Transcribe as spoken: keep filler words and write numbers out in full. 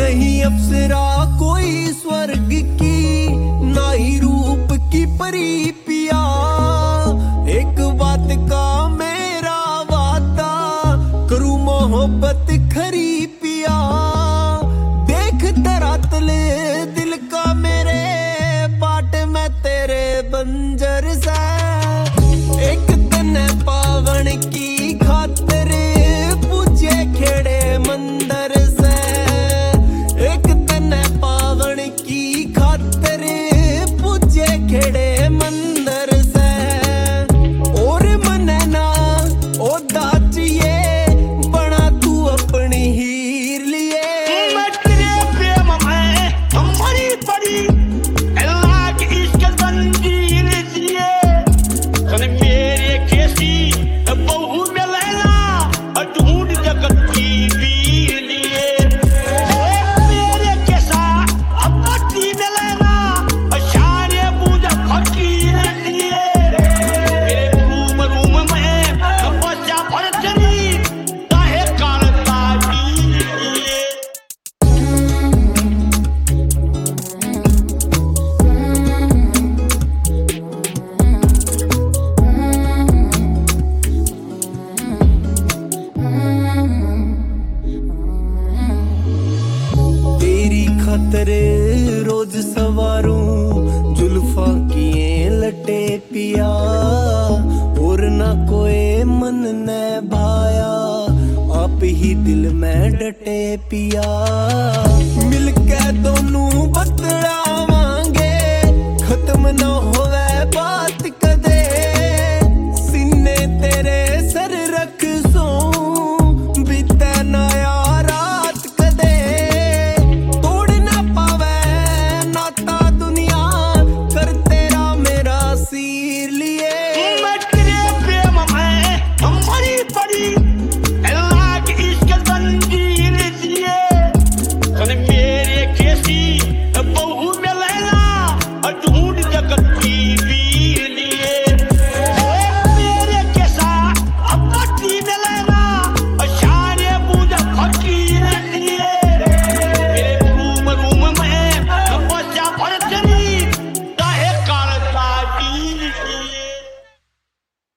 नहीं अप्सरा कोई स्वर्ग की, ना ही रूप की परी पिया। एक बात का मेरा वादा, करूं मोहब्बत खरी पिया। देख तेरा तले दिल का मेरे बाट में तेरे बंजर सा। एक दिन पावन की खातिर पूजे खेड़े मंदिर से। एक दिन पावन की खातिर पूजे खेड़े मंदिर से। और मने ना ओ दाचिए बना तू अपनी हीर लिए। मैं तेरे प्रेम में हमारी बड़ी अल्लाह की इश्क जंजीर दिए। तने मेरे कैसी बहू में लेना ढूंढ जगत की वीर लिए। मेरे कैसा अपनी में लेना शाने पूजा फकीर लिए। मेरे रूम रूम में बच्चा भर चली काहे कालता लिए। तेरी खातर रोज सवारूं जुल्फा किए लटे पिया। और ना कोई मन ने भाया, आप ही दिल में डटे पिया। मिलके दोनों बतलावांगे खत्म ना हो